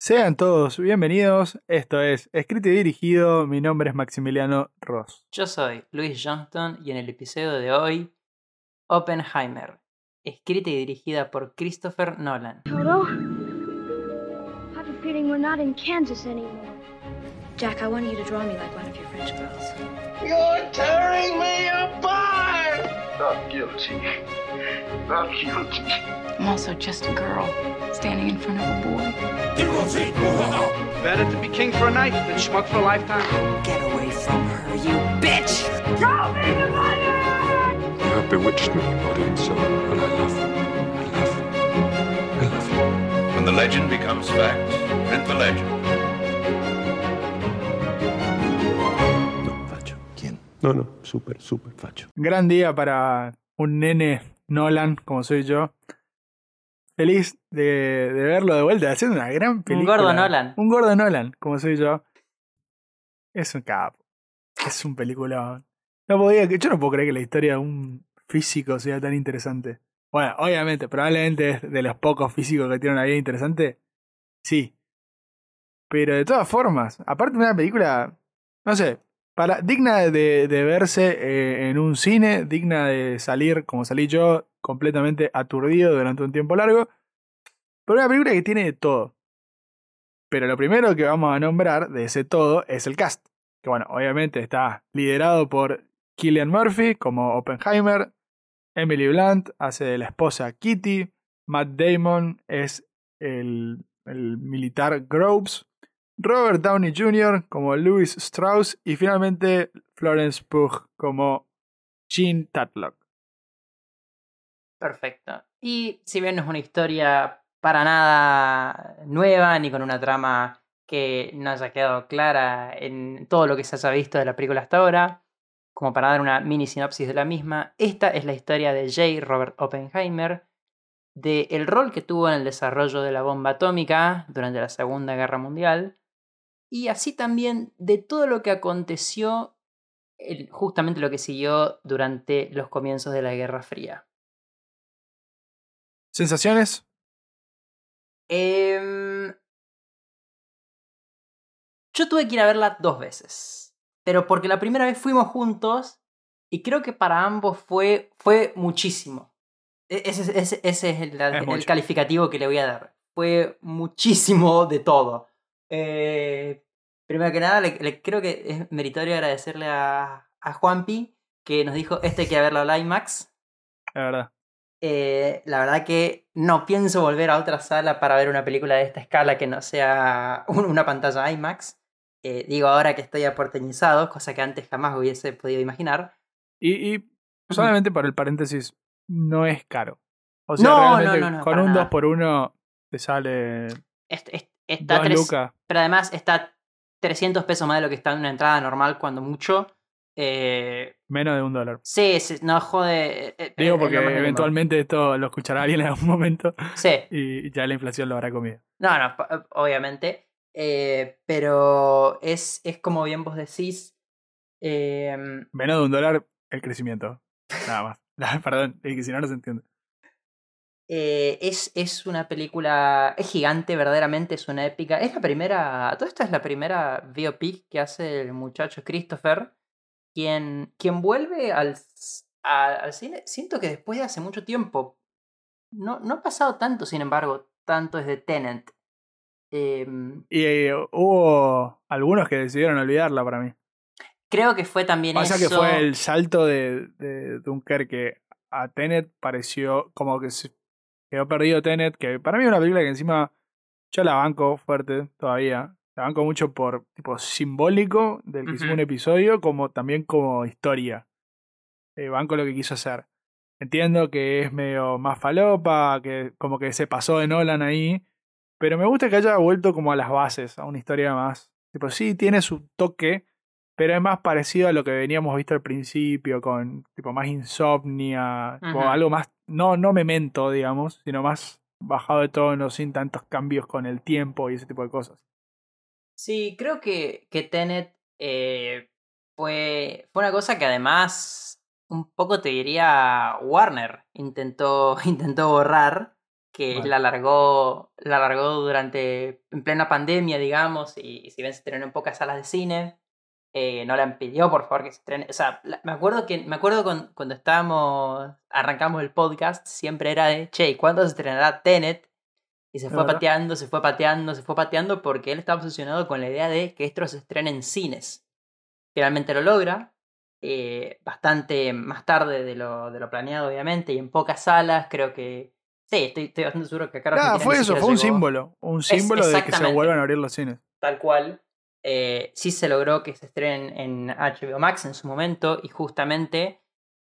Sean todos bienvenidos, esto es Escrito y Dirigido, mi nombre es Maximiliano Ross. Yo soy Luis Johnston y en el episodio de hoy, Oppenheimer, escrita y dirigida por Christopher Nolan. Toto, I have a feeling we're not in Kansas anymore. Jack, I want you to draw me like one of your French girls. You're tearing me apart! Not guilty. Not guilty. I'm also just a girl standing in front of a boy. Better to be king for a night than schmuck for a lifetime. Get away from her, you bitch! You have bewitched me, body and soul, and I love you. I love you. I love you. When the legend becomes fact, print the legend. No, facho. ¿Quién? No, súper facho. Gran día para un nene Nolan, como soy yo. Feliz de verlo de vuelta, haciendo una gran película. Un gordo Nolan. Un gordo Nolan, como soy yo. Es un capo. Es un peliculón. Yo no puedo creer que la historia de un físico sea tan interesante. Bueno, obviamente, probablemente es de los pocos físicos que tienen una vida interesante. Sí. Pero de todas formas, aparte de una película, no sé, digna de verse en un cine, digna de salir, como salí yo, completamente aturdido durante un tiempo largo. Pero una película que tiene de todo. Pero lo primero que vamos a nombrar de ese todo es el cast. Que bueno, obviamente está liderado por Cillian Murphy como Oppenheimer. Emily Blunt hace de la esposa Kitty. Matt Damon es el militar Groves. Robert Downey Jr. como Louis Strauss. Y finalmente Florence Pugh como Jean Tatlock. Perfecto. Y si bien no es una historia para nada nueva, ni con una trama que no haya quedado clara en todo lo que se haya visto de la película hasta ahora, como para dar una mini sinopsis de la misma, esta es la historia de J. Robert Oppenheimer, del rol que tuvo en el desarrollo de la bomba atómica durante la Segunda Guerra Mundial, y así también de todo lo que aconteció, justamente lo que siguió durante los comienzos de la Guerra Fría. ¿Sensaciones? Yo tuve que ir a verla 2 veces. Pero porque la primera vez fuimos juntos y creo que para ambos fue muchísimo. Ese es el calificativo que le voy a dar. Fue muchísimo de todo. Primero que nada, creo que es meritorio agradecerle a Juanpi que nos dijo, hay que verla al IMAX. La verdad. La verdad que no pienso volver a otra sala para ver una película de esta escala que no sea una pantalla IMAX. Digo ahora que estoy aporteñizado, cosa que antes jamás hubiese podido imaginar. Y solamente para el paréntesis, no es caro. O sea, realmente no, con un nada. 2x1 te sale Está 2 lucas. Pero además está 300 pesos más de lo que está en una entrada normal cuando mucho. Menos de $1. Sí, no jode. Digo porque eventualmente esto lo escuchará alguien en algún momento. Sí. Y ya la inflación lo habrá comido. No, obviamente. Pero es como bien vos decís. Menos de $1 el crecimiento. Nada más. Perdón, es que si no se entiende. Es una película. Es gigante, verdaderamente. Es una épica. Es la primera. Todo esto es la primera biopic que hace el muchacho Christopher. Quien vuelve al cine. Siento que después de hace mucho tiempo. No ha pasado tanto, sin embargo. Tanto es de Tenet. Y hubo algunos que decidieron olvidarla para mí. Creo que fue también Pasa eso. que fue el salto de Dunkerque a Tenet, pareció como que se quedó perdido Tenet, que para mí es una película que encima yo la banco fuerte todavía. La banco mucho por tipo simbólico del que hicimos un episodio, como también como historia. Banco lo que quiso hacer. Entiendo que es medio más falopa, que como que se pasó de Nolan ahí. Pero me gusta que haya vuelto como a las bases, a una historia más. Tipo, sí, tiene su toque, pero es más parecido a lo que veníamos visto al principio, con tipo más insomnia, tipo, algo más, no Memento, digamos, sino más bajado de tono, sin tantos cambios con el tiempo y ese tipo de cosas. Sí, creo que Tenet fue una cosa que además un poco te diría Warner intentó borrar. que Vale. la alargó durante, en plena pandemia, digamos, y si bien se estrenó en pocas salas de cine, Nolan pidió por favor que se estrene. O sea, me acuerdo cuando arrancamos el podcast, siempre era de, che, ¿cuándo se estrenará Tenet? Y se fue ¿verdad? pateando, se fue pateando, se fue pateando, porque él estaba obsesionado con la idea de que esto se estrene en cines. Finalmente lo logra, bastante más tarde de lo planeado, obviamente, y en pocas salas. Creo que sí, estoy bastante seguro que acá en Nada, Argentina fue ni eso, siquiera fue un llegó. símbolo. Un símbolo de que se exactamente. vuelvan a abrir los cines. Tal cual. Sí se logró que se estrenen en HBO Max en su momento, y justamente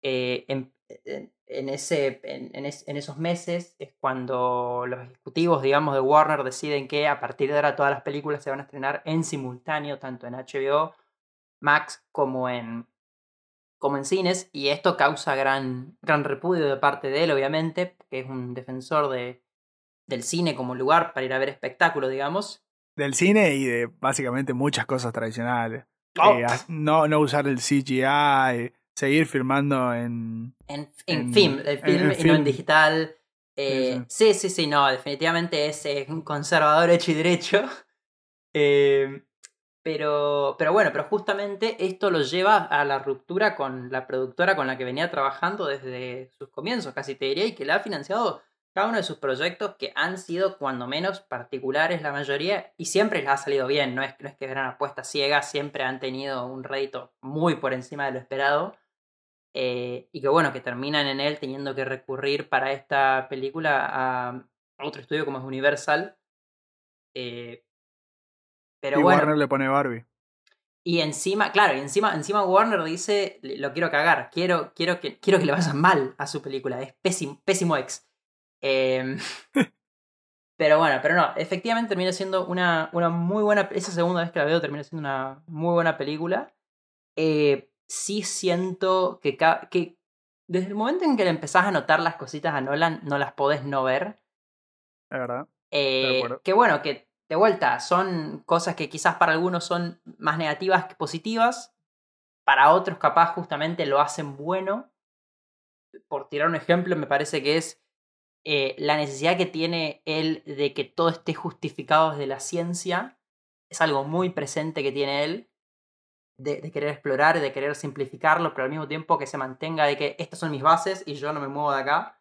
en esos meses es cuando los ejecutivos, digamos, de Warner deciden que a partir de ahora todas las películas se van a estrenar en simultáneo, tanto en HBO Max como en cines, y esto causa gran repudio de parte de él, obviamente, que es un defensor del cine como lugar para ir a ver espectáculo, digamos. Del cine y de básicamente muchas cosas tradicionales. Oh. No usar el CGI, seguir filmando en film y no film. en digital. Sí. Sí, no, definitivamente es un conservador hecho y derecho. Pero justamente esto lo lleva a la ruptura con la productora con la que venía trabajando desde sus comienzos, casi te diría, y que le ha financiado cada uno de sus proyectos, que han sido cuando menos particulares la mayoría, y siempre les ha salido bien. No es que eran apuestas ciegas, siempre han tenido un rédito muy por encima de lo esperado. Y que bueno, que terminan en él teniendo que recurrir para esta película a otro estudio como es Universal. Pero y bueno, Warner le pone Barbie. y encima Warner dice, lo quiero cagar, quiero que le vaya mal a su película, es pésimo ex. Pero no, efectivamente termina siendo una muy buena, esa segunda vez que la veo termina siendo una muy buena película. Sí siento que desde el momento en que le empezás a notar las cositas a Nolan, no las podés no ver. Es verdad. De acuerdo. Que bueno, que de vuelta son cosas que quizás para algunos son más negativas que positivas, para otros capaz justamente lo hacen bueno. Por tirar un ejemplo, me parece que es la necesidad que tiene él de que todo esté justificado desde la ciencia. Es algo muy presente que tiene él, de querer explorar y de querer simplificarlo, pero al mismo tiempo que se mantenga de que estas son mis bases y yo no me muevo de acá.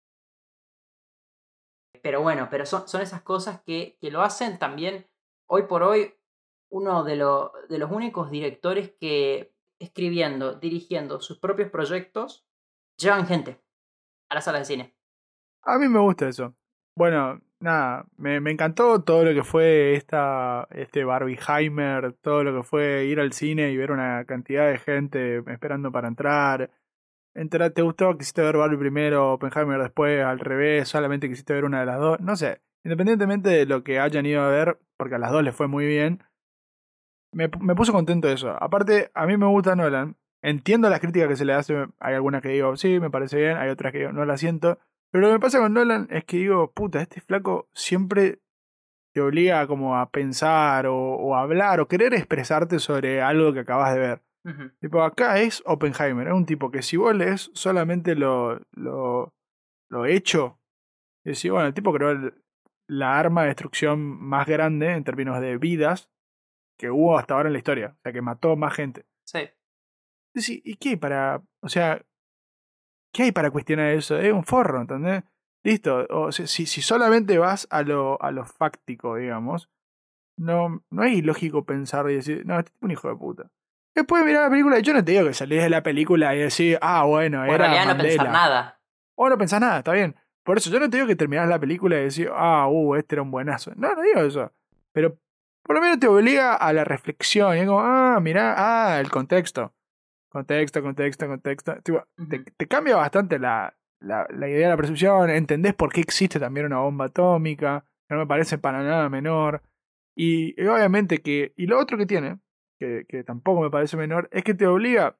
Pero bueno, son esas cosas que lo hacen también, hoy por hoy, uno de los únicos directores que, escribiendo, dirigiendo sus propios proyectos, llevan gente a la sala de cine. A mí me gusta eso. Bueno, nada, me encantó todo lo que fue este Barbieheimer, todo lo que fue ir al cine y ver una cantidad de gente esperando para entrar. ¿Te gustó? ¿Quisiste ver Barbie primero, Oppenheimer después, al revés? ¿Solamente quisiste ver una de las dos? No sé, independientemente de lo que hayan ido a ver, porque a las dos les fue muy bien, me puso contento de eso. Aparte, a mí me gusta Nolan. Entiendo las críticas que se le hace. Hay algunas que digo, sí, me parece bien. Hay otras que digo, no las siento. Pero lo que me pasa con Nolan es que digo, puta, este flaco siempre te obliga como a pensar o a hablar o querer expresarte sobre algo que acabas de ver. Uh-huh. Tipo, acá es Oppenheimer. Es un tipo que si vos lees solamente lo hecho, decís, bueno, el tipo creó la arma de destrucción más grande en términos de vidas que hubo hasta ahora en la historia. O sea, que mató más gente. Sí. ¿Y qué hay para...? O sea, ¿qué hay para cuestionar eso? Es un forro, ¿entendés? Listo. O sea, si solamente vas a lo fáctico, digamos, no es ilógico pensar y decir, no, este es un hijo de puta. Después de mirar la película, yo no te digo que salís de la película y decís, bueno, era en realidad Mandela. no pensar nada. O no pensás nada, está bien. Por eso yo no te digo que terminás la película y decís, este era un buenazo. No digo eso. Pero por lo menos te obliga a la reflexión. Y es como, mirá, el contexto. Contexto. Tipo, Uh-huh. te cambia bastante la idea de la percepción. Entendés por qué existe también una bomba atómica. Que no me parece para nada menor. Y obviamente que... Y lo otro que tiene, que tampoco me parece menor, es que te obliga...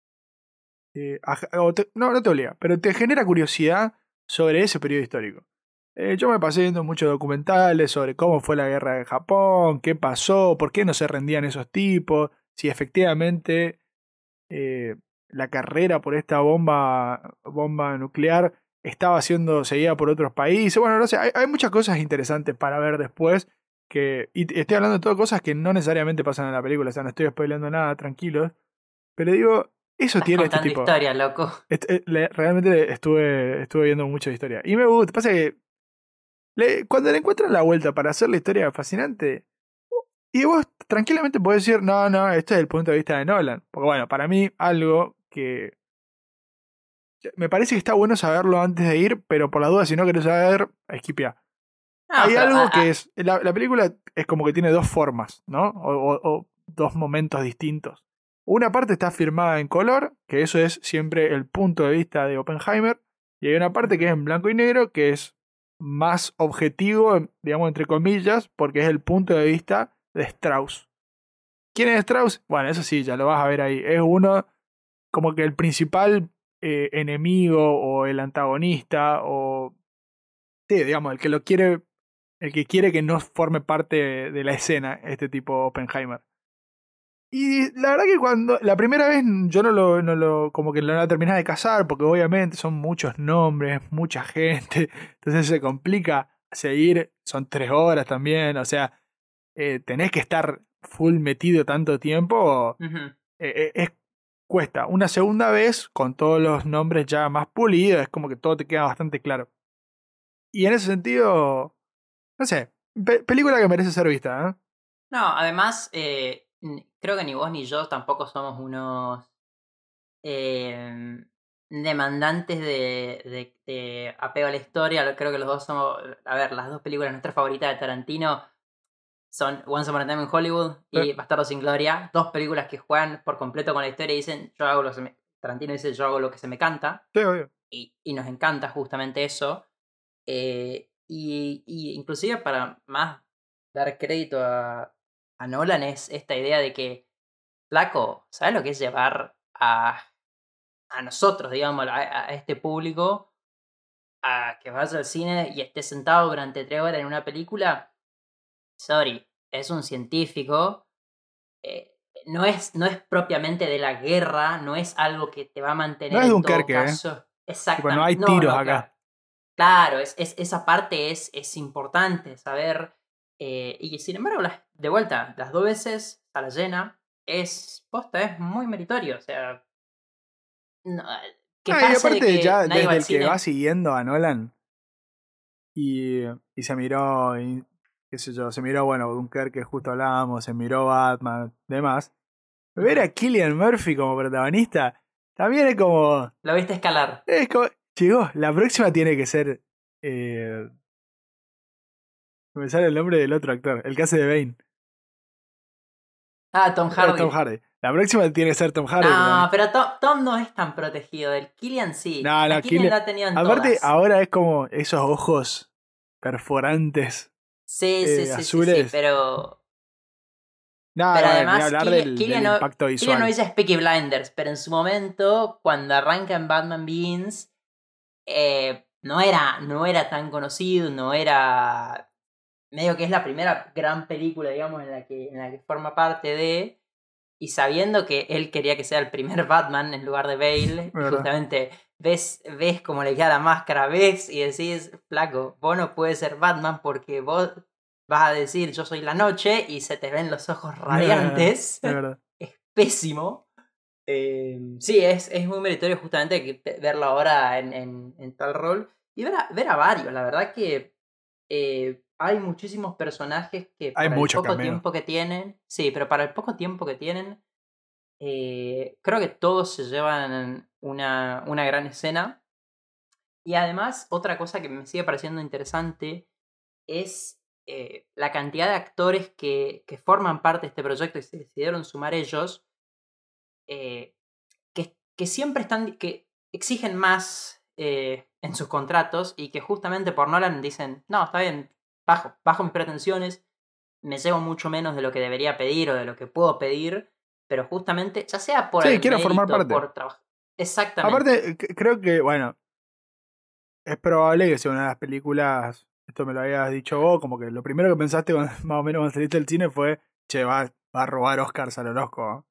no te obliga, pero te genera curiosidad sobre ese periodo histórico. Yo me pasé viendo muchos documentales sobre cómo fue la guerra de Japón, qué pasó, por qué no se rendían esos tipos, si efectivamente la carrera por esta bomba nuclear estaba siendo seguida por otros países. Bueno, no sé, hay muchas cosas interesantes para ver después. Y estoy hablando de todas cosas que no necesariamente pasan en la película, o sea, no estoy spoileando nada, tranquilos. Pero digo, eso Estás tiene este contando tipo. historia, loco. Realmente estuve viendo mucha historia. Y me gusta, pasa que cuando le encuentran la vuelta para hacer la historia fascinante, y vos tranquilamente podés decir, no, este es el punto de vista de Nolan. Porque bueno, para mí algo que me parece que está bueno saberlo antes de ir, pero por la duda, si no querés saber, esquipea. No, Hay pero, algo que es. La película es como que tiene dos formas, ¿no? O dos momentos distintos. Una parte está filmada en color, que eso es siempre el punto de vista de Oppenheimer. Y hay una parte que es en blanco y negro, que es más objetivo, digamos, entre comillas, porque es el punto de vista de Strauss. ¿Quién es Strauss? Bueno, eso sí, ya lo vas a ver ahí. Es uno, como que el principal enemigo o el antagonista, o. Sí, digamos, el que lo quiere. El que quiere que no forme parte de la escena, este tipo Oppenheimer. Y la verdad que cuando la primera vez yo no lo como que no la terminé de cazar, porque obviamente son muchos nombres, mucha gente, entonces se complica seguir, son 3 horas también, o sea, tenés que estar full metido tanto tiempo, cuesta. Una segunda vez, con todos los nombres ya más pulidos, es como que todo te queda bastante claro. Y en ese sentido, no sé, película que merece ser vista, ¿eh? No, además, creo que ni vos ni yo tampoco somos unos demandantes de apego a la historia. Creo que los dos somos. A ver, las dos películas nuestras favoritas de Tarantino son Once Upon a Time in Hollywood y Bastardo sin Gloria. Dos películas que juegan por completo con la historia y dicen, Tarantino dice, yo hago lo que se me canta. Sí, obvio. Y nos encanta justamente eso. Y inclusive para más dar crédito a Nolan es esta idea de que, flaco, ¿sabes lo que es llevar a nosotros, digamos, a este público, a que vaya al cine y esté sentado durante 3 horas en una película? Sorry, es un científico, no es propiamente de la guerra, no es algo que te va a mantener no es en Dunkerque, todo caso. Exactamente. No hay tiros acá. Claro, esa parte es importante saber. Y sin embargo, de vuelta, las 2 veces a la llena, es muy meritorio. O sea, no, y aparte ya desde el que va siguiendo a Nolan y se miró, qué sé yo, se miró, bueno, Dunkerque, justo hablábamos, se miró Batman, demás. Ver a Cillian Murphy como protagonista también es como... Lo viste escalar. Es como... Llegó, la próxima tiene que ser... me sale el nombre del otro actor, el que hace de Bane. Tom Hardy. Tom Hardy. La próxima tiene que ser Tom Hardy. No, pero Tom no es tan protegido. Del Cillian sí. No, Cillian lo ha tenido en aparte, todas. ahora es como esos ojos perforantes. Sí, azules. sí, pero... No, pero además, hablar del impacto visual. Cillian no dice Peaky Blinders, pero en su momento, cuando arranca en Batman Begins, no era tan conocido, no era... Medio que es la primera gran película, digamos, en la que forma parte de... Y sabiendo que él quería que sea el primer Batman en lugar de Bale, y justamente ves cómo le queda la máscara, ves y decís, flaco, vos no puedes ser Batman porque vos vas a decir yo soy la noche y se te ven los ojos radiantes. Es pésimo. Sí, es muy meritorio justamente verlo ahora en tal rol. Y ver a varios, la verdad que hay muchísimos personajes que hay para el poco cameo. tiempo que tienen, sí, pero para el poco tiempo que tienen, creo que todos se llevan una gran escena. Y además, otra cosa que me sigue pareciendo interesante es la cantidad de actores que forman parte de este proyecto y se decidieron sumar ellos, que siempre que exigen más en sus contratos y que justamente por Nolan dicen, no, está bien, bajo mis pretensiones, me llevo mucho menos de lo que debería pedir o de lo que puedo pedir, pero justamente, ya sea por el quiero mérito, formar parte. por trabajo. Exactamente. Aparte, creo que, bueno, es probable que sea una de las películas, esto me lo habías dicho vos, como que lo primero que pensaste más o menos cuando saliste del cine fue, che, va a robar Oscars al Orozco.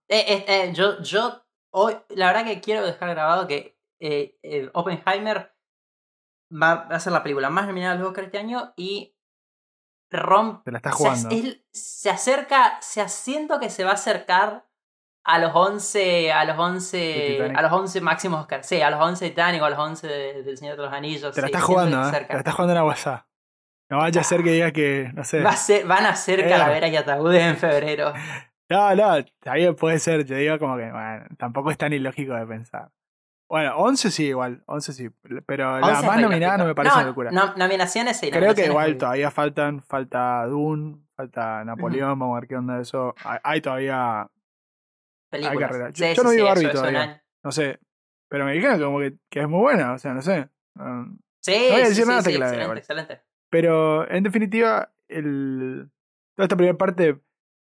Yo hoy, la verdad que quiero dejar grabado que Oppenheimer va a ser la película más nominada a los Oscars este año y rompe. Te la estás jugando. Se acerca, siento que se va a acercar a los 11 máximos Oscars. Sí, a los 11 de Titanic o a los 11 del Señor de los Anillos. Te la sí, estás siento jugando, que ¿eh? cerca. Te la estás jugando en la WhatsApp. No vaya a ser que diga que, no sé. Van a ser calaveras y ataúdes en febrero. No, también puede ser. Yo digo como que, bueno, tampoco es tan ilógico de pensar. Bueno, 11 sí, igual. 11 sí. Pero la 11 más es nominada ilógico. no me parece una locura. Nominaciones sí. Creo que nominaciones igual muy- todavía falta Dune, falta Napoleón, vamos a ver qué onda de eso. Hay todavía. películas. Hay carrera. Sí, Yo no vi sí, Barbie eso es un todavía. año. No sé. Pero me dijeron como que es muy buena, o sea, no sé. No Sí, voy a sí, decir sí, nada hasta sí, que la vea, excelente, igual. excelente. Pero en definitiva, toda esta primera parte.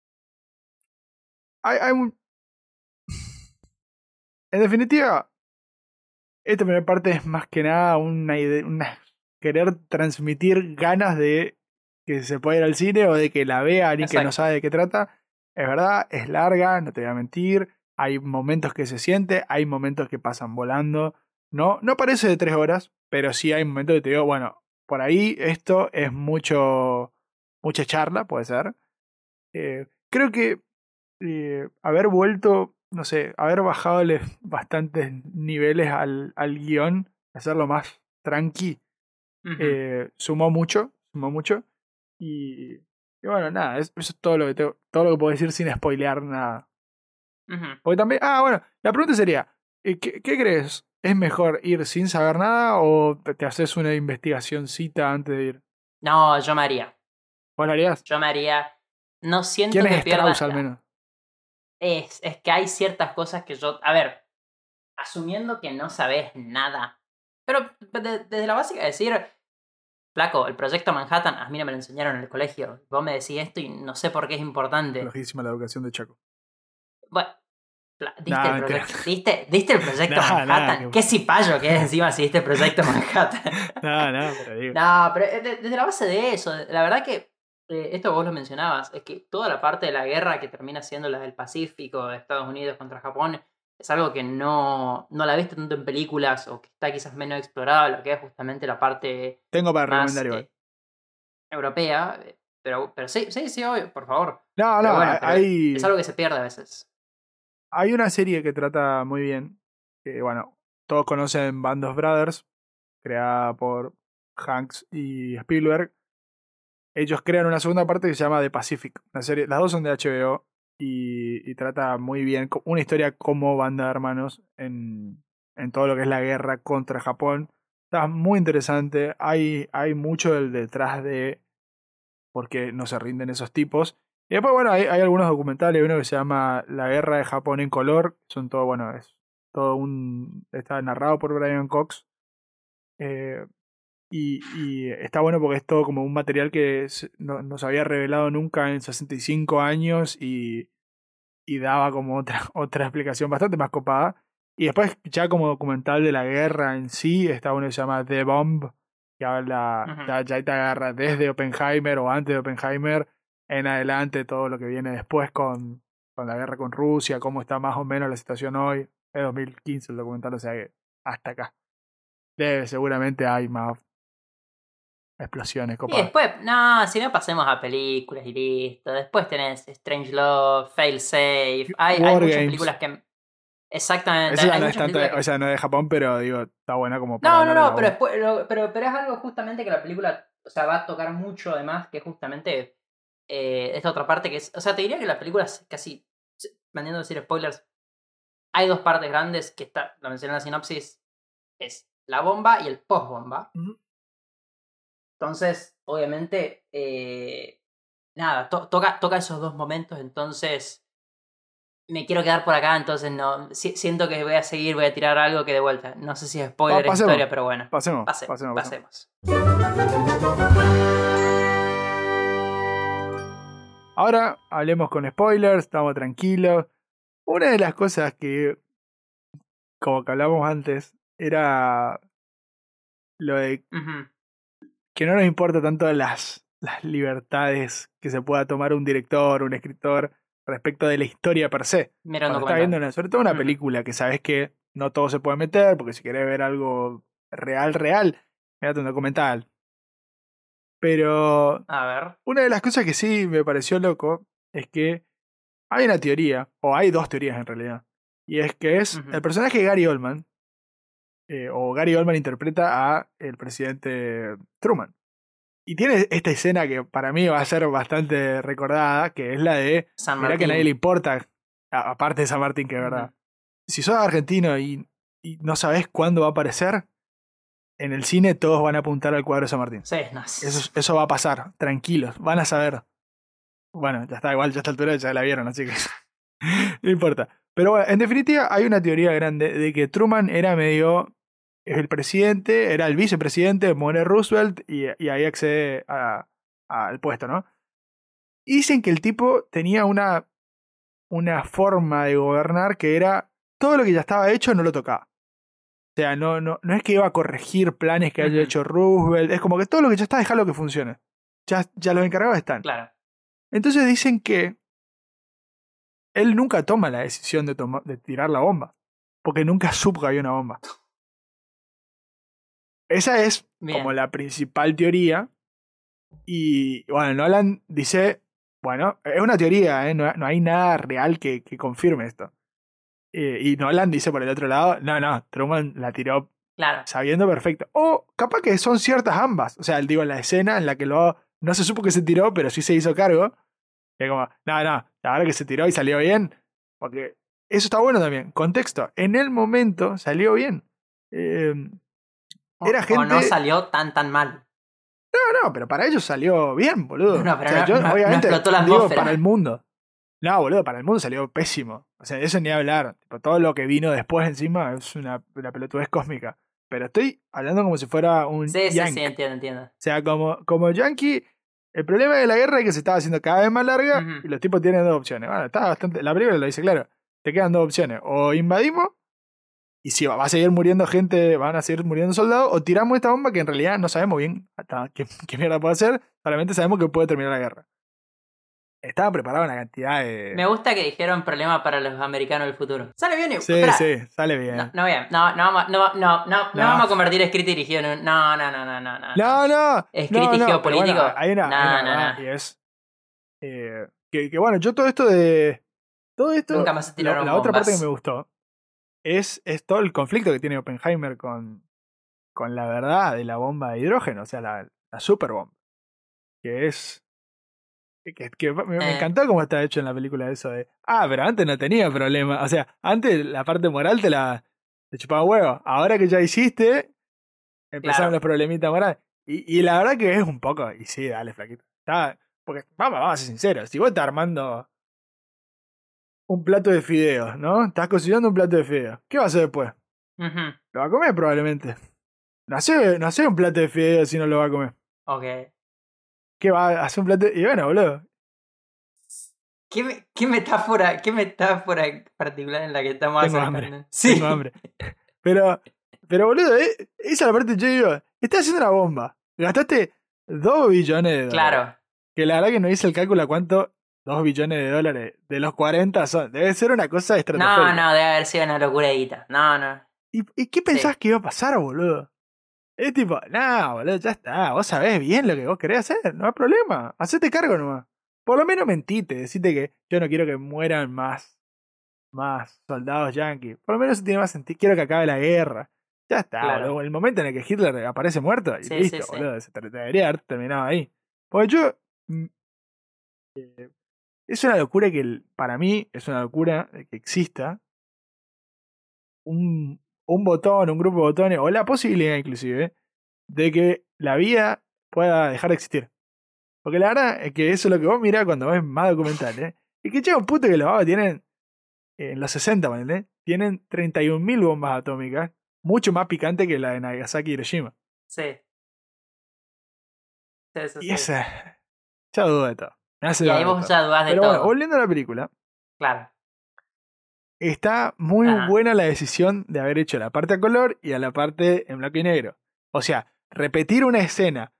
En definitiva, esta primera parte es más que nada una idea, querer transmitir ganas de que se pueda ir al cine o de que la vean y que no Exacto. sabe de qué trata. Es verdad, es larga, no te voy a mentir. Hay momentos que se siente, hay momentos que pasan volando. No parece de 3 horas, pero sí hay momentos que te digo, bueno, por ahí esto es mucha charla, puede ser. Creo que haber vuelto, no sé, haber bajado bastantes niveles al guión, hacerlo más tranqui, Ujú. sumó mucho. Y bueno, nada, eso es todo lo que todo lo que puedo decir sin spoilear nada. Ujú. Porque también, bueno, la pregunta sería, ¿qué crees? ¿Es mejor ir sin saber nada o te haces una investigacioncita antes de ir? No, yo me haría. ¿Vos lo harías? Yo me haría. No siento ¿Quién que es pierda. Strauss al menos? Es que hay ciertas cosas que yo. A ver, asumiendo que no sabes nada. Pero desde la básica decir. Flaco, el proyecto Manhattan, a mí no me lo enseñaron en el colegio. Vos me decís esto y no sé por qué es importante. Flojísima la educación de Chaco. Bueno, ¿diste, Nah, el mentira. proyecto, ¿diste el proyecto Nah, Manhattan? Qué cipayo que es encima si diste el proyecto Manhattan. No, pero digo. No, pero desde la base de eso, la verdad que esto vos lo mencionabas, es que toda la parte de la guerra que termina siendo la del Pacífico, de Estados Unidos contra Japón, es algo que no la viste tanto en películas o que está quizás menos explorada, lo que es justamente la parte Tengo para más recomendar igual. europea. Pero sí, obvio, por favor. No, Pero bueno, pero hay, es algo que se pierde a veces. hay una serie que trata muy bien, que bueno, todos conocen Band of Brothers, creada por Hanks y Spielberg. Ellos crean una segunda parte que se llama The Pacific, una serie, las dos son de HBO y trata muy bien una historia como banda de hermanos en todo lo que es la guerra contra Japón. Está muy interesante, hay mucho del detrás de por qué no se rinden esos tipos. Y después, bueno, hay algunos documentales, uno que se llama La Guerra de Japón en color, son todo, bueno, es todo está narrado por Brian Cox. Eh, y está bueno porque es todo como un material que no se había revelado nunca en 65 años y daba como otra explicación bastante más copada. Y después ya como documental de la guerra en sí, está uno que se llama The Bomb, que habla, Ujú. ya te agarra desde Oppenheimer o antes de Oppenheimer en adelante todo lo que viene después con la guerra con Rusia, cómo está más o menos la situación hoy. Es 2015 el documental, o sea que hasta acá. Seguramente hay más explosiones Y copadas. después, si no pasemos a películas y listo. Después tenés Strange Love, Fail Safe. Hay War muchas Games. películas que. Exactamente. Esa ya hay no es muchas tanto, películas que- o sea, no es de Japón, pero digo, está buena como para hablar de No, la pero, uno. después, pero es algo justamente que la película, o sea, va a tocar mucho además, que justamente esta otra parte que es, o sea, te diría que la película es casi, mandando decir spoilers, hay dos partes grandes que está, lo mencioné en la sinopsis, es la bomba y el post-bomba. Ujú. Entonces, obviamente, nada, toca esos dos momentos, entonces me quiero quedar por acá, entonces no siento que voy a tirar algo que de vuelta. No sé si es spoiler, es Pasemos. historia, pero bueno. Pasemos. Pasemos. Ahora hablemos con spoilers, estamos tranquilos. Una de las cosas que, como que hablamos antes, era lo de Ujú. que no nos importa tanto las libertades que se pueda tomar un director, un escritor, respecto de la historia per se. Mira un Cuando estás viendo documental. sobre todo una Ujú. película que sabes que no todo se puede meter, porque si querés ver algo real, mirate un documental. Pero A ver. una de las cosas que sí me pareció loco es que hay una teoría, o hay dos teorías en realidad, y es que es Ujú. el personaje de Gary Oldman, o Gary Oldman interpreta a el presidente Truman. Y tiene esta escena que para mí va a ser bastante recordada, que es la de, San mirá que a Martín. nadie le importa, aparte de San Martín, que es verdad. Ujú. Si sos argentino y no sabés cuándo va a aparecer, en el cine todos van a apuntar al cuadro de San Martín. Sí, no. Eso va a pasar, tranquilos, van a saber. Bueno, ya está, igual ya a esta altura ya la vieron, así que no importa. Pero bueno, en definitiva hay una teoría grande de que Truman era medio el presidente, era el vicepresidente, muere Roosevelt y ahí accede al puesto, ¿no? Y dicen que el tipo tenía una forma de gobernar que era todo lo que ya estaba hecho no lo tocaba. O sea, no es que iba a corregir planes que haya Ujú. hecho Roosevelt, es como que todo lo que ya está, dejalo que funcione. Ya los encargados están. Claro. Entonces dicen que él nunca toma la decisión de tirar la bomba, porque nunca supo que había una bomba. Esa es Bien. como la principal teoría. Y bueno, Nolan dice, bueno, es una teoría, no hay nada real que confirme esto. Y Nolan dice por el otro lado, no, Truman la tiró Claro. sabiendo perfecto. O capaz que son ciertas ambas. O sea, digo, la escena en la que no se supo que se tiró, pero sí se hizo cargo. Que como, la verdad que se tiró y salió bien. Porque eso está bueno también. Contexto, en el momento salió bien. Era O gente... no salió tan mal. No, pero para ellos salió bien, boludo. No, pero o sea, no obviamente explotó la digo atmósfera. para el mundo. No, boludo, para el mundo salió pésimo. O sea, eso ni hablar. Tipo, todo lo que vino después encima es una pelotudez cósmica. Pero estoy hablando como si fuera un Sí, yankee. entiendo. O sea, como yankee, el problema de la guerra es que se estaba haciendo cada vez más larga Ujú. y los tipos tienen dos opciones. Bueno, está bastante. La película lo dice claro. Te quedan dos opciones. O invadimos, y si va a seguir muriendo gente, van a seguir muriendo soldados, o tiramos esta bomba que en realidad no sabemos bien hasta qué mierda puede hacer, solamente sabemos que puede terminar la guerra. Estaba preparada una cantidad de... Me gusta que dijeron problema para los americanos del futuro. Sale bien. Sí, Esperá. sí, sale bien. No vamos a convertir escrito y dirigido en un... No. No. ¿Escrito y pero geopolítico? bueno, hay una verdad, y es... que bueno, yo todo esto... Nunca más se tiraron la otra bombas. parte que me gustó es todo el conflicto que tiene Oppenheimer con la verdad de la bomba de hidrógeno, o sea, la superbomba. Que es... Que me encantó cómo está hecho en la película eso de... pero antes no tenía problema. O sea, antes la parte moral te chupaba huevo. Ahora que ya hiciste, empezaron los problemitas morales. Y la verdad que es un poco... Y sí, dale, flaquito. Porque vamos a ser sinceros. Si vos estás armando un plato de fideos, ¿no? Estás cocinando un plato de fideos. ¿Qué vas a hacer después? Ujú. Lo va a comer probablemente. No hace un plato de fideos si no lo va a comer. Ok. ¿Qué va a hacer un plato de... Y bueno, boludo. ¿Qué metáfora particular en la que estamos Tengo acercando? hambre. Sí. Tengo hambre. Pero boludo, esa es la parte que yo digo. Estás haciendo una bomba. Gastaste 2 billones de dólares. Claro. Que la verdad que no hice el cálculo a cuánto 2 billones de dólares de los 40 son. Debe ser una cosa estratosférica. No, debe haber sido una locura de guita. No. ¿Y qué pensás que iba a pasar, boludo? Es tipo, boludo, ya está. Vos sabés bien lo que vos querés hacer. No hay problema. Hacete cargo nomás. Por lo menos mentite. Decite que yo no quiero que mueran más soldados yankees. Por lo menos eso tiene más sentido. Quiero que acabe la guerra. Ya está, Claro. boludo. El momento en el que Hitler aparece muerto y Sí, listo, sí. boludo. Debería haber terminado ahí. Porque yo... es una locura para mí, es una locura que exista un botón, un grupo de botones, o la posibilidad inclusive, de que la vida pueda dejar de existir. Porque la verdad es que eso es lo que vos mirás cuando ves más documentales. Y que llega un punto que los babas tienen, en los 60, ¿vale? Tienen 31.000 bombas atómicas, mucho más picante que la de Nagasaki y Hiroshima. Sí. Y esa... ya dudo de todo. Me hace Y ahí dudar de vos todo. ya dudás de Pero todo. bueno, volviendo a la película, Claro. está muy Ajá. buena la decisión de haber hecho la parte a color y a la parte en blanco y negro. O sea, repetir una escena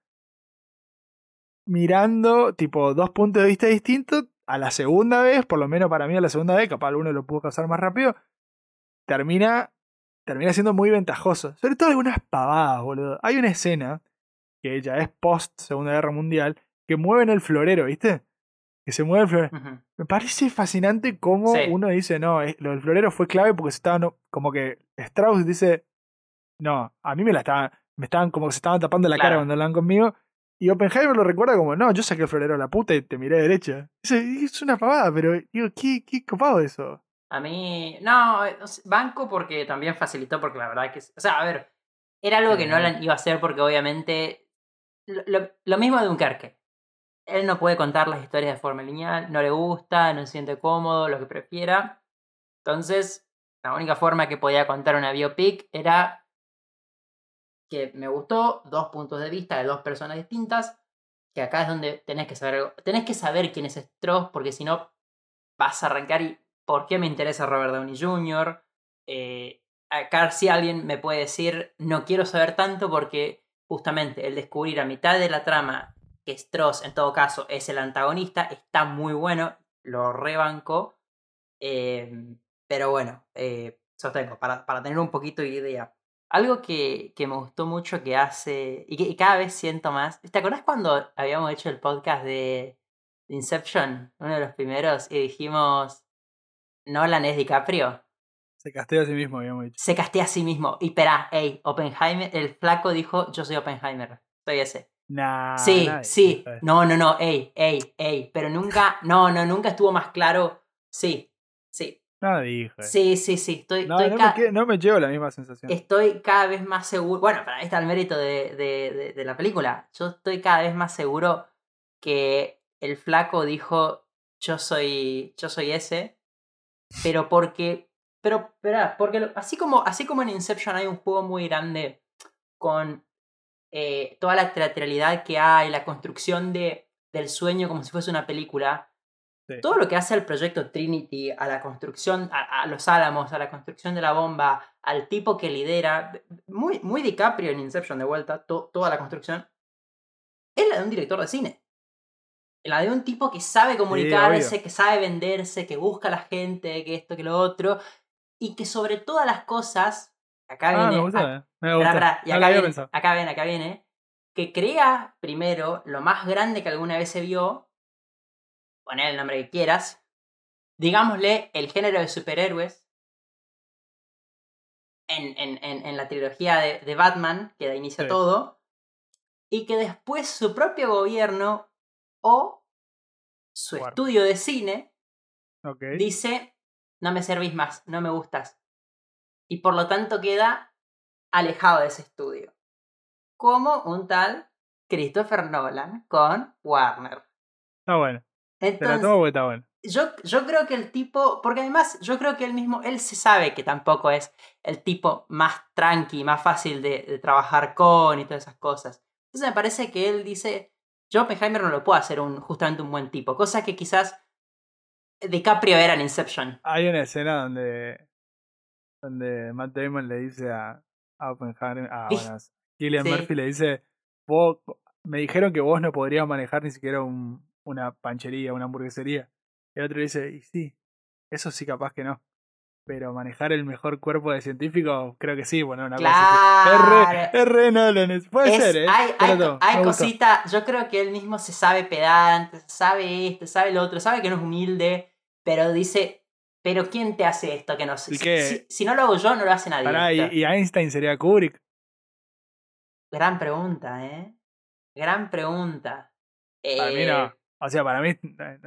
mirando tipo 2 puntos de vista distintos a la segunda vez, por lo menos para mí a la segunda vez, capaz alguno lo pudo casar más rápido, termina termina siendo muy ventajoso. Sobre todo algunas pavadas, boludo. Hay una escena que ya es post Segunda Guerra Mundial que mueven el florero, ¿viste? Que se mueve el florero. Ujú. Me parece fascinante cómo Sí. uno dice, no, lo del florero fue clave porque se estaban, como que Strauss dice, no, a mí me estaban como que se estaban tapando la cara Claro. cuando hablaban conmigo. Y Oppenheimer lo recuerda como, no, yo saqué el florero a la puta y te miré derecha. Es una pavada, pero digo, qué copado eso. A mí, no, banco porque también facilitó, porque la verdad que, o sea, a ver, era algo que Nolan iba a hacer porque obviamente, lo mismo de Dunkerque. Él no puede contar las historias de forma lineal, no le gusta, no se siente cómodo, lo que prefiera. Entonces, la única forma que podía contar una biopic era que me gustó, 2 puntos de vista de 2 personas distintas, que acá es donde tenés que saber quién es Strauss, porque si no vas a arrancar y ¿por qué me interesa Robert Downey Jr.? Acá si alguien me puede decir, no quiero saber tanto porque justamente el descubrir a mitad de la trama que Strauss en todo caso es el antagonista está muy bueno, lo rebanco, pero bueno, sostengo, para tener un poquito de idea. Algo que me gustó mucho que hace, y que cada vez siento más, ¿te acordás cuando habíamos hecho el podcast de Inception, uno de los primeros, y dijimos, Nolan es DiCaprio? Se castea a sí mismo, habíamos dicho. Se castea a sí mismo. Y espera, Oppenheimer, el flaco dijo, yo soy Oppenheimer, soy ese. Nah, Sí, nadie sí, dijo eso. no, pero nunca, nunca estuvo más claro, sí, No dijo eso. sí, No me llevo la misma sensación. estoy cada vez más seguro, bueno, para ahí está el mérito de la película, yo estoy cada vez más seguro que el flaco dijo, yo soy ese, pero porque así como en Inception hay un juego muy grande con toda la teatralidad que hay, la construcción del sueño como si fuese una película, Sí. todo lo que hace al proyecto Trinity, a la construcción, a los álamos, a la construcción de la bomba, al tipo que lidera, muy DiCaprio en Inception de vuelta, toda la construcción, es la de un director de cine. La de un tipo que sabe comunicarse, obvio. que sabe venderse, que busca a la gente, que esto, que lo otro, y que sobre todas las cosas, acá viene, Me gustó, me gustó. Pará, y No lo había pensado. acá viene, que crea primero lo más grande que alguna vez se vio, poner el nombre que quieras, digámosle el género de superhéroes en la trilogía de Batman, que da inicio a todo, y que después su propio gobierno o su estudio de cine dice, no me servís más, no me gustas, y por lo tanto queda alejado de ese estudio. Como un tal Christopher Nolan con Warner. Está bueno. Entonces, te la tomo porque está bueno. Yo creo que el tipo, porque además yo creo que él se sabe que tampoco es el tipo más tranqui, más fácil de trabajar con y todas esas cosas. Entonces me parece que él dice, yo Oppenheimer no lo puedo hacer justamente un buen tipo, cosa que quizás DiCaprio era en Inception. Hay una escena donde Matt Damon le dice a Oppenheimer, Cillian Murphy le dice, me dijeron que vos no podrías manejar ni siquiera una panchería, una hamburguesería. Y el otro le dice, y sí, eso sí capaz que no. Pero manejar el mejor cuerpo de científico, creo que sí, bueno, una cosa así. Es re Nolan, puede ser, Hay cositas, yo creo que él mismo se sabe pedante, sabe esto, sabe lo otro, sabe que no es humilde, pero dice, pero ¿quién te hace esto? Que no sé. Si no lo hago yo, no lo hace nadie. Pará, ¿y Einstein sería Kubrick? Gran pregunta, Gran pregunta. Para mí no. O sea, para mí...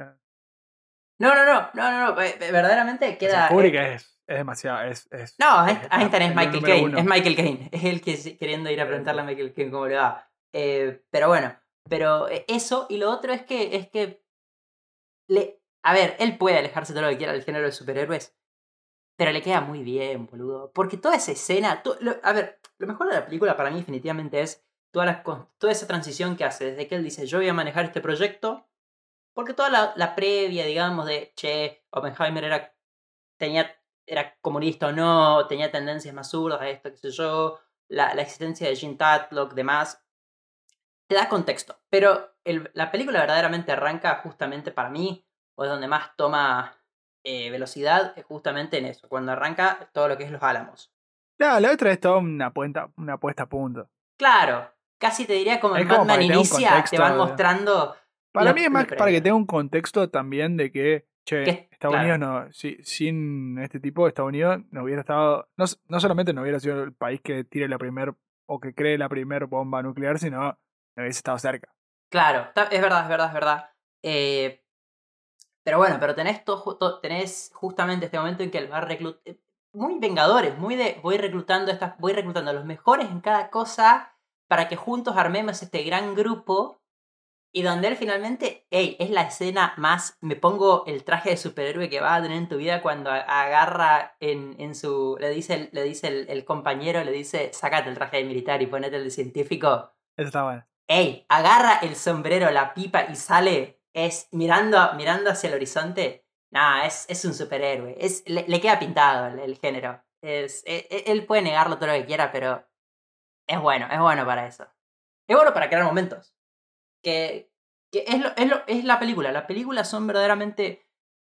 No. Verdaderamente queda... O sea, Kubrick es demasiado... No, Einstein es Michael Caine. Es Michael Caine. Es el que queriendo ir a preguntarle a Michael Caine cómo le va. Pero bueno. Pero eso. Y lo otro es que a ver, él puede alejarse todo lo que quiera del género de superhéroes. Pero le queda muy bien, boludo. Porque toda esa escena... a ver, lo mejor de la película para mí definitivamente es toda esa transición que hace. Desde que él dice, yo voy a manejar este proyecto... Porque toda la previa, digamos, de, Oppenheimer era comunista o no, tenía tendencias más zurdas a esto, qué sé yo, la existencia de Jean Tatlock, demás, te da contexto. Pero la película verdaderamente arranca justamente para mí, o es donde más toma velocidad, es justamente en eso, cuando arranca todo lo que es Los Álamos. No, la otra es toda una puesta a punto. Claro, casi te diría como Es en como Batman para que tenga un Inicia, te contexto van de- mostrando. Para lo- mí es más lo para que previo. tenga un contexto también de que, che, Que- Estados claro. Unidos no, sin este tipo, Estados Unidos no hubiera estado, no solamente no hubiera sido el país que tire la primer o que cree la primer bomba nuclear, sino no hubiese estado cerca. Claro, es verdad, es verdad, es verdad. Pero bueno, pero tenés justamente este momento en que él va a reclutar. Muy vengadores, muy de voy reclutando a los mejores en cada cosa para que juntos armemos este gran grupo. Y donde él finalmente, es la escena más, me pongo el traje de superhéroe que vas a tener en tu vida cuando agarra en su, le dice el compañero, le dice, sácate el traje de militar y ponete el de científico. Eso está bueno. Agarra el sombrero, la pipa y sale, mirando hacia el horizonte. Nah, es un superhéroe, le queda pintado el género. Él puede negarlo todo lo que quiera, pero es bueno para eso. Es bueno para crear momentos. Que es la película. Las películas son verdaderamente.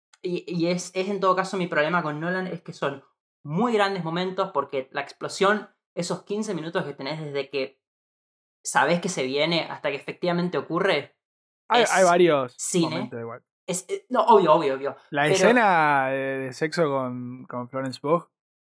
Y es en todo caso mi problema con Nolan, es que son muy grandes momentos porque la explosión, esos 15 minutos que tenés desde que sabés que se viene hasta que efectivamente ocurre. Hay varios cine. momentos igual. No, obvio. La pero- escena de sexo con Florence Pugh,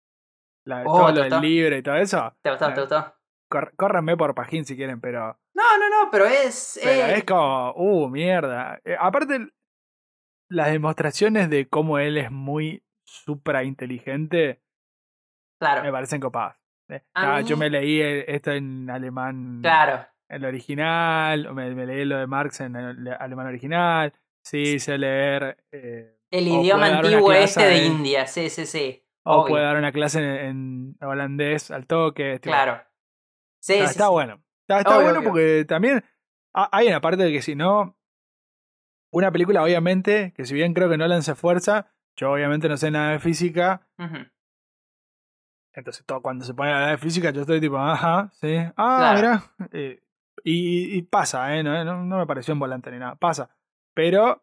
Oh, todo ¿te lo del gustó? libro y todo eso. ¿Te gustó? Córranme por Pajín si quieren, pero No, pero es. es como, mierda. Aparte, las demostraciones de cómo él es muy supra inteligente Claro. me parecen copadas. A Yo mí- me leí esto en alemán, Claro. el original, me leí lo de Marx en el alemán original, sí sé leer. El o idioma puede dar una antiguo clase de en- India. Sí. O Obvio. puede dar una clase en holandés al toque. Tipo, Claro. Sí, está sí. bueno. Está Obvio, bueno obvio. porque también hay una parte de que si no, una película obviamente, que si bien creo que Nolan se esfuerza, yo obviamente no sé nada de física, Ujú. entonces cuando se pone a hablar de física yo estoy tipo, ajá, sí, Claro. mira, y pasa, no me pareció en volante ni nada, pasa, pero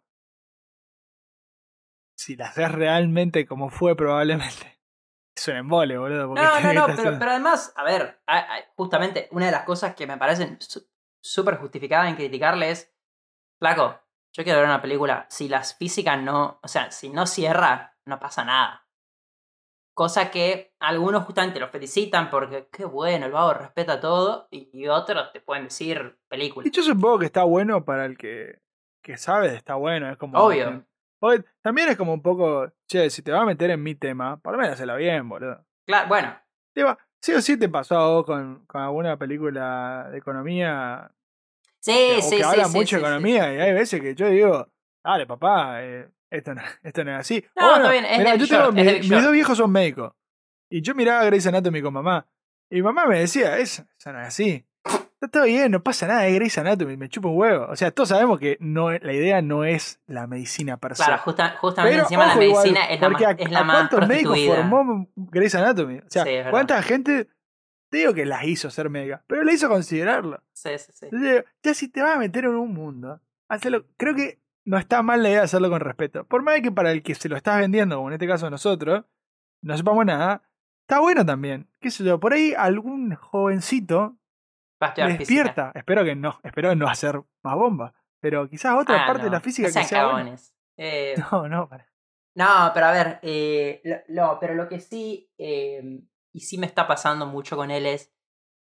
si la haces realmente como fue probablemente, es un embole, boludo. Porque No, pero además, a ver, justamente una de las cosas que me parecen súper justificadas en criticarle es, flaco, yo quiero ver una película, si las físicas no, o sea, si no cierra, no pasa nada. Cosa que algunos justamente lo felicitan porque qué bueno, el vago respeta todo, y otros te pueden decir película. Y yo supongo que está bueno para el que sabe, está bueno, es como... Obvio. Porque también es como un poco, che, si te vas a meter en mi tema, por lo menos hazlo bien, boludo. Claro, bueno, Digo, sí o sí te pasó a vos con alguna película de economía, sí, o que habla mucho de sí. economía, y hay veces que yo digo, dale papá, esto no es así. No, O bueno, está bien, es mirá, David yo tengo, Short, es David mis Short. dos viejos son médicos, y yo miraba Grey's Anatomy con mamá, y mamá me decía, eso no es así. Está todo bien, no pasa nada, es Grey's Anatomy, me chupa un huevo. O sea, todos sabemos que la idea no es la medicina per se. Claro, justamente Pero, encima ojo, la igual, medicina es la porque más, es la ¿a más cuántos médicos prostituida. formó Grey's Anatomy? O sea, Sí, es verdad. ¿cuánta gente, te digo que las hizo ser médicas, pero la hizo considerarlo? Sí. Entonces, digo, ya si te vas a meter en un mundo, hazlo, creo que no está mal la idea de hacerlo con respeto. Por más que para el que se lo estás vendiendo, como en este caso nosotros, no sepamos nada, está bueno también. ¿Qué sé yo? Por ahí algún jovencito Va a estudiar despierta. Espero no hacer más bombas. Pero quizás otra parte de la física no que sean sea buena. cagones. Para. No, pero a ver, pero lo que sí, y sí me está pasando mucho con él es,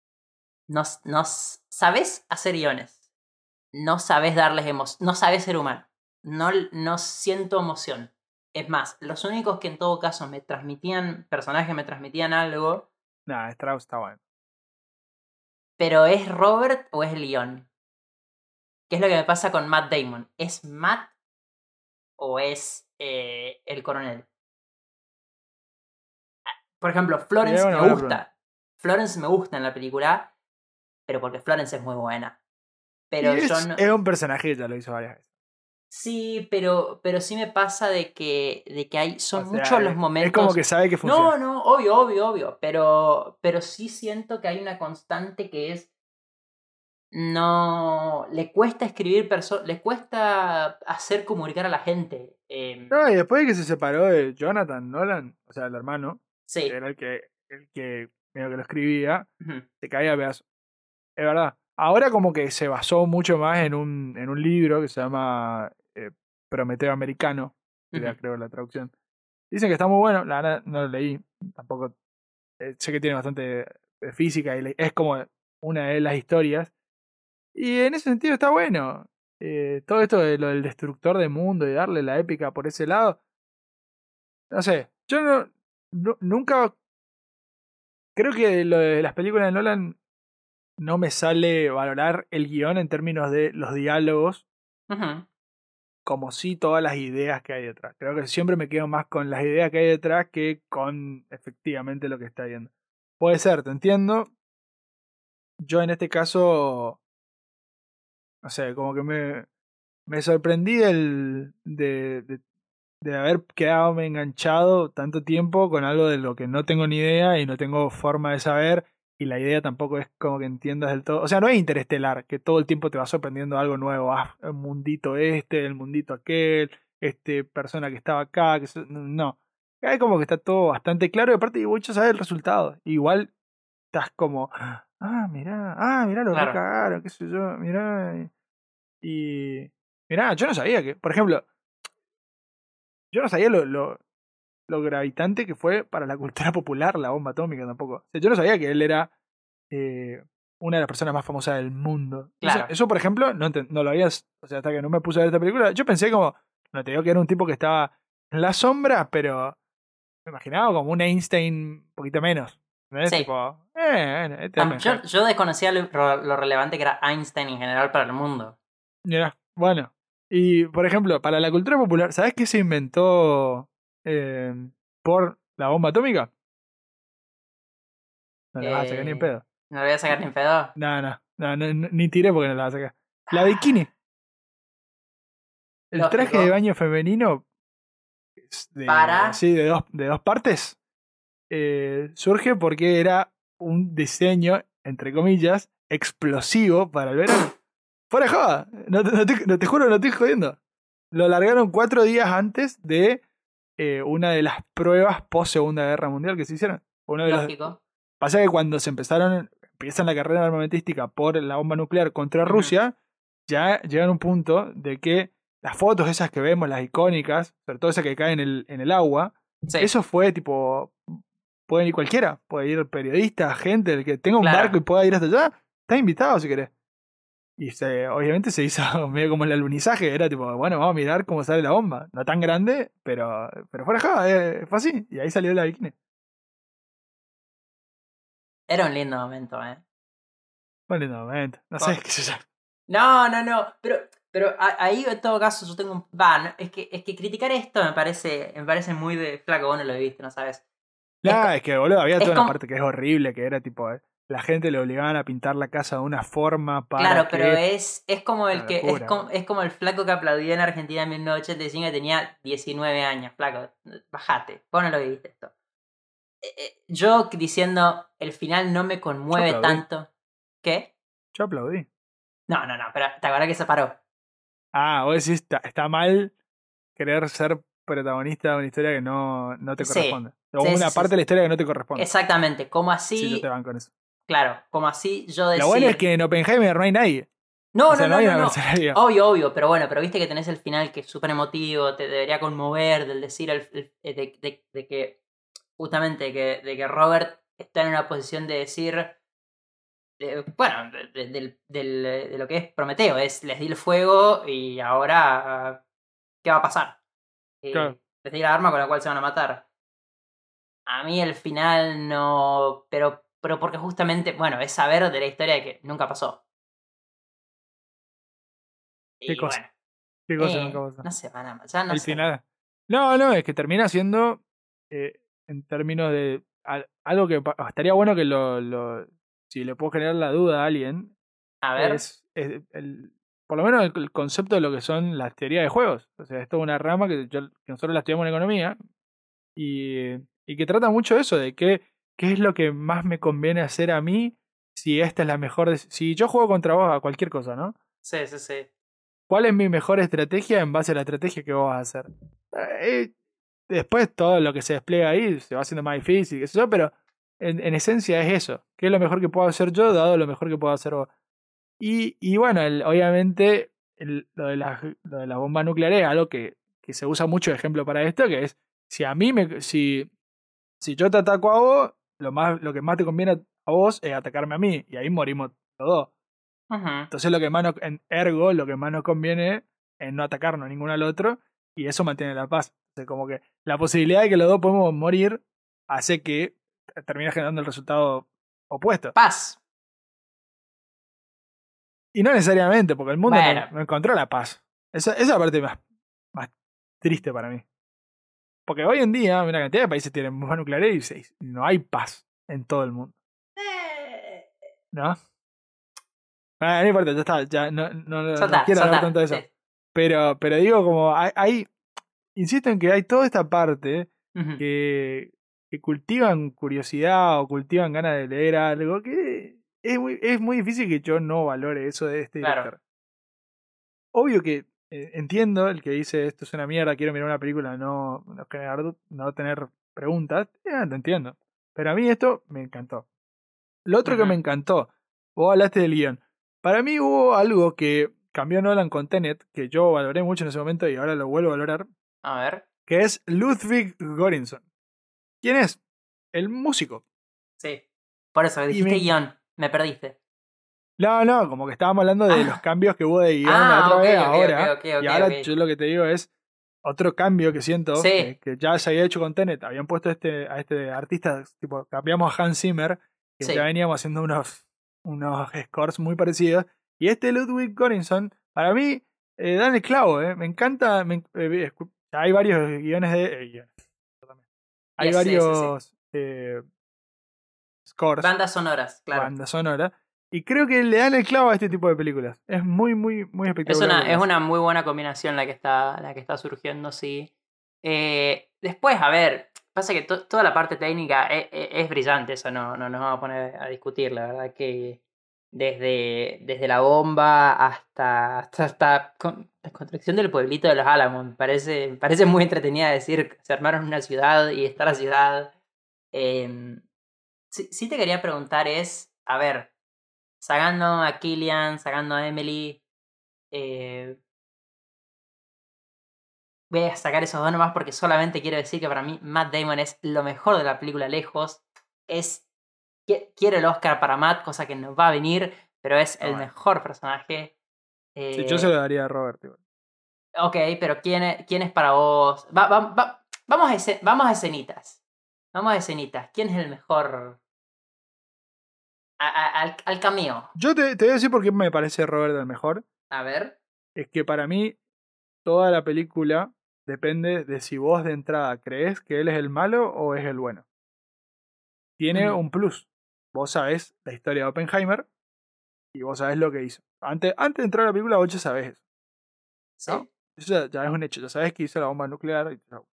sabes hacer guiones, no sabes darles emoción, no sabes ser humano, no siento emoción. Es más, los únicos que en todo caso personajes me transmitían algo, Nah, Strauss está bueno. pero ¿es Robert o es Leon? ¿Qué es lo que me pasa con Matt Damon? ¿Es Matt o es el coronel? Por ejemplo, Florence Sería una me buena gusta. Florence me gusta en la película, pero porque Florence es muy buena. Pero Y yo no... es un personaje que ya lo hizo varias veces. Sí, pero sí me pasa de que son O sea, muchos los momentos... Es como que sabe que funciona. No, obvio. Pero sí siento que hay una constante que es... No... Le cuesta escribir le cuesta hacer comunicar a la gente. No, y después de que se separó de Jonathan Nolan, o sea, el hermano, Sí. que era el que el que medio que lo escribía, Ujú. se caía a pedazos. Es verdad. Ahora como que se basó mucho más en un libro que se llama Prometeo Americano, sería Ujú. creo la traducción. Dicen que está muy bueno, la verdad no lo leí, tampoco sé que tiene bastante física y es como una de las historias. Y en ese sentido está bueno. Todo esto de lo del destructor de mundo y darle la épica por ese lado, no sé, yo nunca creo que lo de las películas de Nolan no me sale valorar el guión en términos de los diálogos, Ujú. como si todas las ideas que hay detrás. Creo que siempre me quedo más con las ideas que hay detrás que con efectivamente lo que está viendo. Puede ser, te entiendo. Yo en este caso, no sé, como que me sorprendí de haber quedado enganchado tanto tiempo con algo de lo que no tengo ni idea y no tengo forma de saber. Y la idea tampoco es como que entiendas del todo. O sea, no es Interestelar, que todo el tiempo te va sorprendiendo algo nuevo. Ah, el mundito este, el mundito aquel, persona que estaba acá. No. Es como que está todo bastante claro y aparte vos ya sabes el resultado. Igual estás como, mirá, lo Claro. recagaron, qué sé yo, mirá. Y mirá, yo no sabía que, por ejemplo, yo no sabía lo gravitante que fue para la cultura popular la bomba atómica tampoco. O sea, yo no sabía que él era una de las personas más famosas del mundo. Claro. Eso, por ejemplo, no lo habías. O sea, hasta que no me puse a ver esta película, yo pensé como. No te digo que era un tipo que estaba en la sombra, pero me imaginaba como un Einstein un poquito menos. ¿Ves? Sí. Tipo, bueno, este Oppenheimer. Yo desconocía lo relevante que era Einstein en general para el mundo. Mirá, bueno. Y, por ejemplo, para la cultura popular, ¿sabes qué se inventó por la bomba atómica? No la vas a sacar ni en pedo. No lo voy a sacar ni en pedo. No, ni tiré porque no la vas a sacar. La bikini. El traje Lógico. de baño femenino Para. sí, de dos partes surge porque era un diseño, entre comillas, explosivo para el verano. Fuera de joda. No te juro, no estoy jodiendo. Lo largaron 4 días antes de una de las pruebas post Segunda Guerra Mundial que se hicieron. Lógico. Pasa que cuando empiezan la carrera armamentística por la bomba nuclear contra Rusia, ya llegan a un punto de que las fotos esas que vemos, las icónicas, sobre todo esas que caen en el agua, Sí. eso fue tipo, pueden ir cualquiera, puede ir periodista, gente, el que tenga un Claro. barco y pueda ir hasta allá, está invitado si querés. Y obviamente se hizo medio como el alunizaje, era tipo, bueno, vamos a mirar cómo sale la bomba. No tan grande, pero fuera de joda, fue así. Y ahí salió la bikini. Era un lindo momento, Fue un lindo momento. No sé, qué sé yo. No. Pero ahí en todo caso yo tengo un. Es que criticar esto me parece muy de flaco, vos no lo viste, ¿no sabes? Es que boludo, había toda una como- parte que es horrible, que era tipo, la gente le obligaban a pintar la casa de una forma para Claro, que... pero es como el Una que locura, es como el flaco que aplaudía en Argentina en 1985 y tenía 19 años, flaco. Bajate, vos no lo viste esto. Yo diciendo el final no me conmueve Yo aplaudí. tanto. ¿Qué? Yo aplaudí. No, pero te acuerdas que se paró. Ah, vos decís, está mal querer ser protagonista de una historia que no te Sí. corresponde. O Sí, una sí, parte sí. de la historia que no te corresponde. Exactamente, como Sí, yo así. te van con eso. Claro, como así yo decir. Lo bueno es que en Oppenheimer no hay nadie. No, O sea, no hay una no. mercenaria. Obvio, pero bueno, pero viste que tenés el final que es súper emotivo, te debería conmover del decir de que justamente de que Robert está en una posición de decir, bueno, de lo que es Prometeo, les di el fuego y ahora, ¿qué va a pasar? Claro. Les di la arma con la cual se van a matar. A mí el final no, pero porque justamente, bueno, es saber de la historia de que nunca pasó. ¿Qué Y cosa? bueno, ¿Qué cosa nunca pasó? no se van a matar, no El sé. final. No, es que termina siendo en términos de algo que estaría bueno que si le puedo generar la duda a alguien, A ver, es por lo menos el concepto de lo que son las teorías de juegos. O sea, es toda una rama que nosotros la estudiamos en economía y que trata mucho de eso, de qué es lo que más me conviene hacer a mí si esta es la mejor... Si yo juego contra vos a cualquier cosa, ¿no? sí. ¿Cuál es mi mejor estrategia en base a la estrategia que vos vas a hacer? Después todo lo que se despliega ahí se va haciendo más difícil, qué sé yo, pero en esencia es eso. ¿Qué es lo mejor que puedo hacer yo dado lo mejor que puedo hacer vos? Y bueno, obviamente lo de la bomba nuclear es algo que se usa mucho de ejemplo para esto, que es, si yo te ataco a vos, lo que más te conviene a vos es atacarme a mí, y ahí morimos los dos. Entonces lo que más nos conviene es no atacarnos ninguno al otro, y eso mantiene la paz. Entonces, como que la posibilidad de que los dos podemos morir hace que termine generando el resultado opuesto. Paz. Y no necesariamente, porque el mundo Bueno. no encontró la paz. Esa es la parte más triste para mí. Porque hoy en día una cantidad de países tienen bombas nucleares y no hay paz en todo el mundo. ¿No? No importa, ya está. Ya no quiero hablar tanto de eso. Sí. Pero digo, como insisto en que hay toda esta parte Ujú. que cultivan curiosidad o cultivan ganas de leer algo que es muy difícil que yo no valore eso de este Claro. director. Obvio que entiendo el que dice esto es una mierda, quiero mirar una película, no tener preguntas. Te entiendo. Pero a mí esto me encantó. Lo otro que me encantó, vos hablaste del guión. Para mí hubo algo que cambió Nolan con Tenet, que yo valoré mucho en ese momento y ahora lo vuelvo a valorar, A ver. que es Ludwig Göransson. ¿Quién es? El músico. Sí. Por eso, dijiste guión. Me perdiste. No, como que estábamos hablando de los cambios que hubo de guión la otra vez, ahora. Y ahora yo lo que te digo es otro cambio que siento, Sí. que ya se había hecho con Tenet. Habían puesto a este artista, tipo, cambiamos a Hans Zimmer, que Sí. ya veníamos haciendo unos scores muy parecidos. Y este Ludwig Göransson, para mí, dan el clavo, me encanta. Hay varios guiones de... hay Sí, varios scores. Bandas sonoras, claro. Banda sonora. Y creo que le dan el clavo a este tipo de películas. Es muy, muy, muy espectacular. Es una muy buena combinación la que está surgiendo, sí. Después, a ver, pasa que toda la parte técnica es brillante, eso no nos vamos a poner a discutir, la verdad que desde la bomba hasta la construcción del pueblito de los Álamos, me parece muy entretenida decir, se armaron una ciudad y está la ciudad. Sí te quería preguntar a ver, sacando a Killian, sacando a Emily, voy a sacar esos dos nomás porque solamente quiero decir que para mí Matt Damon es lo mejor de la película lejos. Quiero el Oscar para Matt, cosa que nos va a venir, pero es el mejor personaje. Sí, yo se lo daría a Robert. Igual. Ok, pero ¿quién es para vos? Vamos a escenitas. Vamos a escenitas. ¿Quién es el mejor? Al cameo. Yo te voy a decir por qué me parece Robert el mejor. A ver. Es que para mí toda la película depende de si vos de entrada crees que él es el malo o es el bueno. Tiene un plus. Vos sabés la historia de Oppenheimer y vos sabés lo que hizo. Antes de entrar a la película vos ya sabés eso. Sí. ¿No? Eso ya es un hecho. Ya sabés que hizo la bomba nuclear.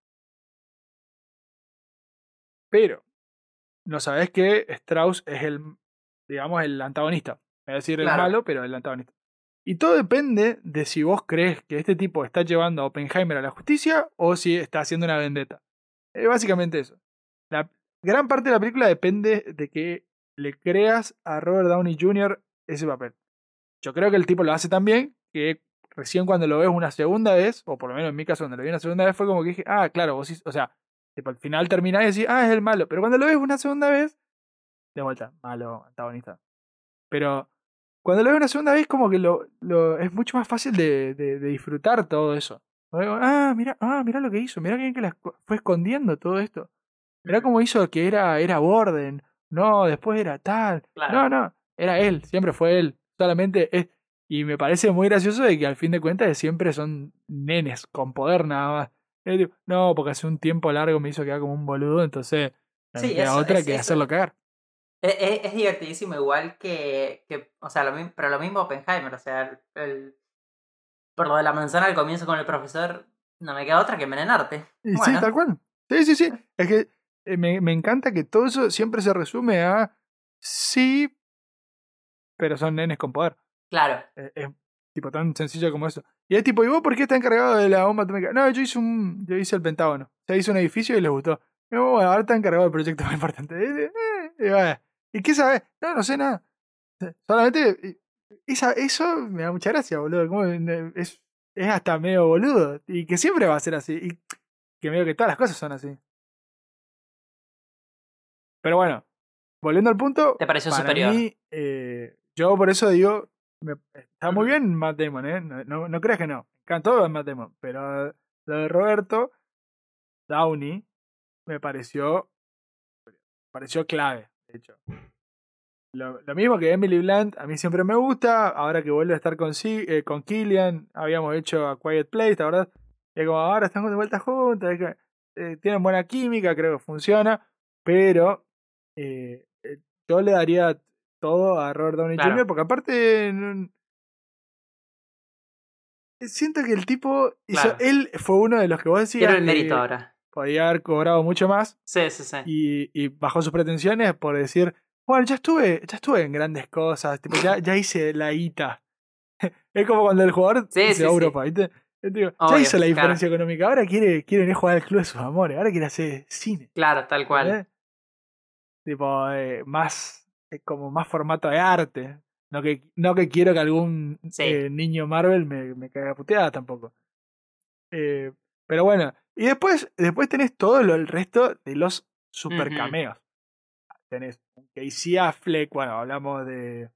Pero no sabés que Strauss es el antagonista. Es decir, el malo, pero el antagonista. Y todo depende de si vos crees que este tipo está llevando a Oppenheimer a la justicia o si está haciendo una vendetta. Básicamente eso. La gran parte de la película depende de que le creas a Robert Downey Jr. ese papel. Yo creo que el tipo lo hace tan bien que recién cuando lo ves una segunda vez, o por lo menos en mi caso cuando lo vi una segunda vez, fue como que dije, claro, vos sí, o sea, tipo, al final terminás y decís, es el malo. Pero cuando lo ves una segunda vez, de vuelta, malo, antagonista. Pero cuando lo ves una segunda vez, como que es mucho más fácil de disfrutar todo eso. Mirá lo que hizo, mirá que la fue escondiendo todo esto. Mirá cómo hizo que era Borden. No, después era tal. Claro. No, era él, siempre fue él. Solamente es. Y me parece muy gracioso de que al fin de cuentas siempre son nenes con poder nada más. No, porque hace un tiempo largo me hizo quedar como un boludo, entonces sí, queda otra que hacerlo cagar. Es divertidísimo, igual que o sea, pero lo mismo Oppenheimer, o sea, por lo de la manzana al comienzo con el profesor, no me queda otra que envenenarte. Y bueno. sí, tal cual. Sí. Es que me encanta que todo eso siempre se resume a sí, pero son nenes con poder. Claro. Es tipo tan sencillo como eso. Y es tipo, ¿y vos por qué estás encargado de la bomba atómica? No, yo hice el Pentágono. O sea, hice un edificio y les gustó. Y bueno, ahora está encargado del proyecto más importante. Y bueno, ¿y qué sabes? No sé nada. Solamente eso me da mucha gracia, boludo. Como es hasta medio boludo. Y que siempre va a ser así. Y que medio que todas las cosas son así. Pero bueno, volviendo al punto. ¿Te pareció para superior? mí, yo por eso digo, está muy bien Matt Damon, ¿eh? No creas que no. Encantó Matt Damon. Pero lo de Roberto Downey me pareció clave, de hecho. Lo mismo que Emily Blunt, a mí siempre me gusta. Ahora que vuelve a estar con Cillian, habíamos hecho A Quiet Place, la verdad. Y como ahora están de vuelta juntos, tienen buena química, creo que funciona. Pero yo le daría todo a Robert Downey Claro. Jr. porque aparte siento que el tipo Claro. él fue uno de los que vos decías Quiero el mérito ahora. podía haber cobrado mucho más. Sí. Y bajó sus pretensiones por decir, bueno, ya estuve en grandes cosas, tipo, ya hice la guita. Es como cuando el jugador se va a Europa, ¿viste? Digo, ya Obvio, hizo la claro. diferencia económica, ahora quiere ir a jugar al club de sus amores, ahora quiere hacer cine. Claro, tal cual. ¿Entendés? Tipo, como más formato de arte. No que quiero que algún niño Marvel me caiga puteada tampoco. Pero bueno, y después tenés todo el resto de los super cameos. Tenés Casey Affleck, bueno, hablamos de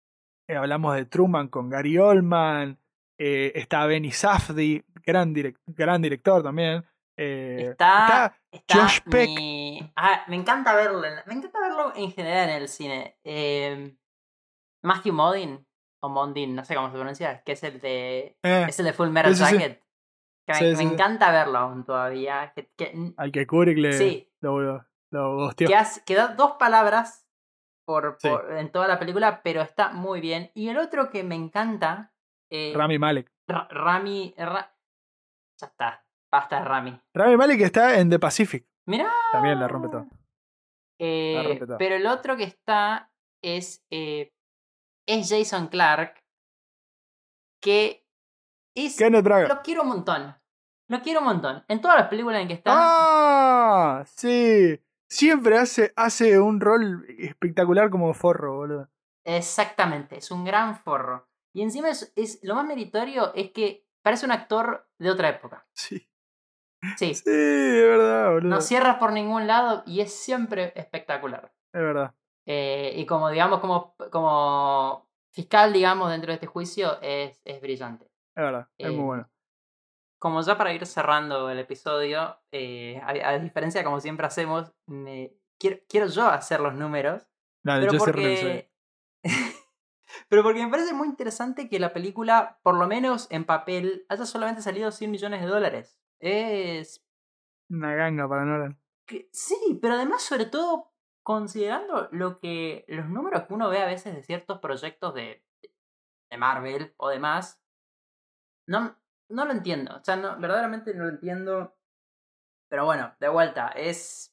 Truman con Gary Oldman, está Benny Safdie, gran director también. Está Josh Peck. Me encanta verlo. Me encanta verlo en general en el cine. Matthew Modine, o Mondine, no sé cómo se pronuncia, que es el de Full Metal Jacket. Que me encanta verlo aún todavía. Al que Kubrick lo gosteó. Que da 2 palabras en toda la película, pero está muy bien. Y el otro que me encanta... Rami Malek. Ya está. Basta de Rami. Rami Malek está en The Pacific. Mirá. También la rompe todo. Pero el otro que está es Jason Clarke, que es... Lo quiero un montón. En todas las películas en que está... ¡Ah! Sí. Siempre hace un rol espectacular como forro, boludo. Exactamente, es un gran forro. Y encima es lo más meritorio es que parece un actor de otra época. Sí. Sí, es verdad, boludo. No cierra por ningún lado y es siempre espectacular. Es verdad. Y como, digamos, como fiscal, digamos, dentro de este juicio, es brillante. Es verdad, es muy bueno. Como ya para ir cerrando el episodio, a diferencia de como siempre hacemos, quiero yo hacer los números. Dale, yo porque... Pero porque me parece muy interesante que la película, por lo menos en papel, haya solamente salido $100 millones. Es... una ganga para Nolan. Sí, pero además, sobre todo, considerando los números que uno ve a veces de ciertos proyectos de Marvel o demás, no lo entiendo. O sea, verdaderamente no lo entiendo. Pero bueno, de vuelta, es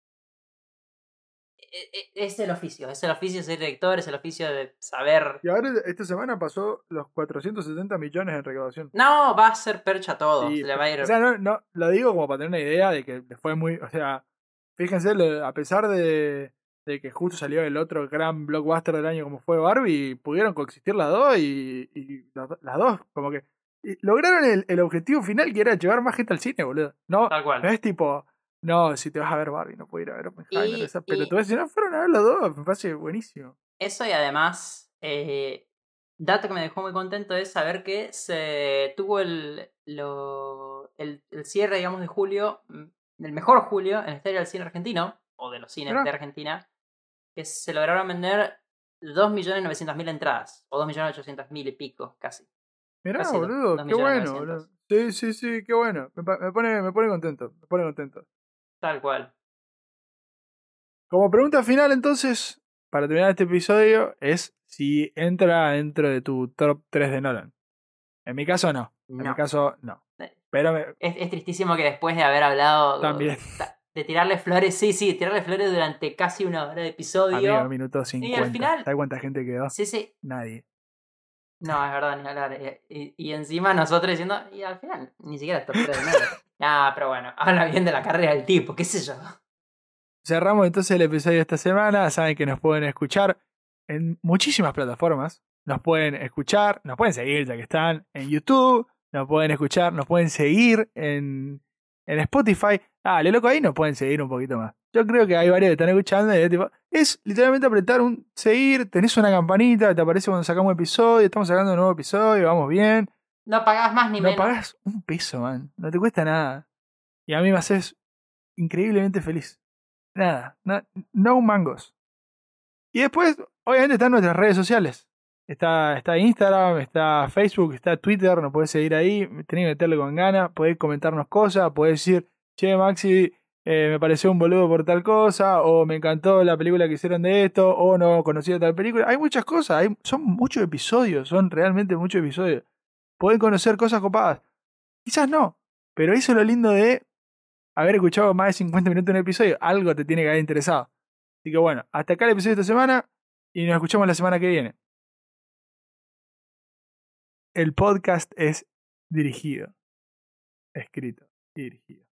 el oficio. Es el oficio de ser director, es el oficio de saber... Y ahora esta semana pasó los 470 millones en recaudación. No, va a ser percha todo. Sí, se le va a ir... O sea, no, lo digo como para tener una idea de que fue muy... O sea, fíjense, a pesar de que justo salió el otro gran blockbuster del año como fue Barbie, pudieron coexistir las dos y las dos como que lograron el objetivo final, que era llevar más gente al cine, boludo. No, tal cual. No es tipo, no, si te vas a ver Barbie no puedo ir a ver Oppenheimer, pero tú ves, si no fueron a ver los dos, me parece buenísimo. Eso, y además, dato que me dejó muy contento es saber que se tuvo el cierre, digamos, de julio, del mejor julio en la historia del cine argentino, o de los cines de Argentina, que se lograron vender 2.900.000 entradas, o 2.800.000 y pico, casi. Mirá, casi boludo, qué bueno, boludo. Sí, qué bueno. Me pone contento, Tal cual. Como pregunta final, entonces, para terminar este episodio, es si entra dentro de tu top 3 de Nolan. En mi caso, no. En mi caso, no. Pero es tristísimo que después de haber hablado... También. De tirarle flores, tirarle flores durante casi 1 hora de episodio. Amigo, minuto 50. Y al final... ¿Sabes cuánta gente quedó? Sí. Nadie. No, es verdad, ni hablar. Y encima nosotros diciendo, y al final, ni siquiera top 3 de nada. Nah, pero bueno, habla bien de la carrera del tipo, qué sé yo. cerramos entonces el episodio de esta semana. Saben que nos pueden escuchar en muchísimas plataformas. Nos pueden escuchar, nos pueden seguir ya que están en YouTube, nos pueden escuchar, nos pueden seguir en Spotify. Le loco, ahí nos pueden seguir un poquito más. Yo creo que hay varios que están escuchando y es literalmente apretar un seguir, tenés una campanita, te aparece cuando sacamos episodio, estamos sacando un nuevo episodio, vamos bien. No pagás más ni No menos. pagás un peso, man. No te cuesta nada. Y a mí me haces increíblemente feliz. Nada, no mangos. Y después, obviamente, están nuestras redes sociales. Está Instagram, está Facebook, está Twitter, nos podés seguir ahí, tenés que meterle con ganas, podés comentarnos cosas, podés decir, che, Maxi, me pareció un boludo por tal cosa, o me encantó la película que hicieron de esto, o no conocía tal película. Hay muchas cosas, son muchos episodios, son realmente muchos episodios. Podés conocer cosas copadas. Quizás no, pero eso es lo lindo de haber escuchado más de 50 minutos en un episodio. Algo te tiene que haber interesado. Así que bueno, hasta acá el episodio de esta semana y nos escuchamos la semana que viene. El podcast es dirigido, escrito y dirigido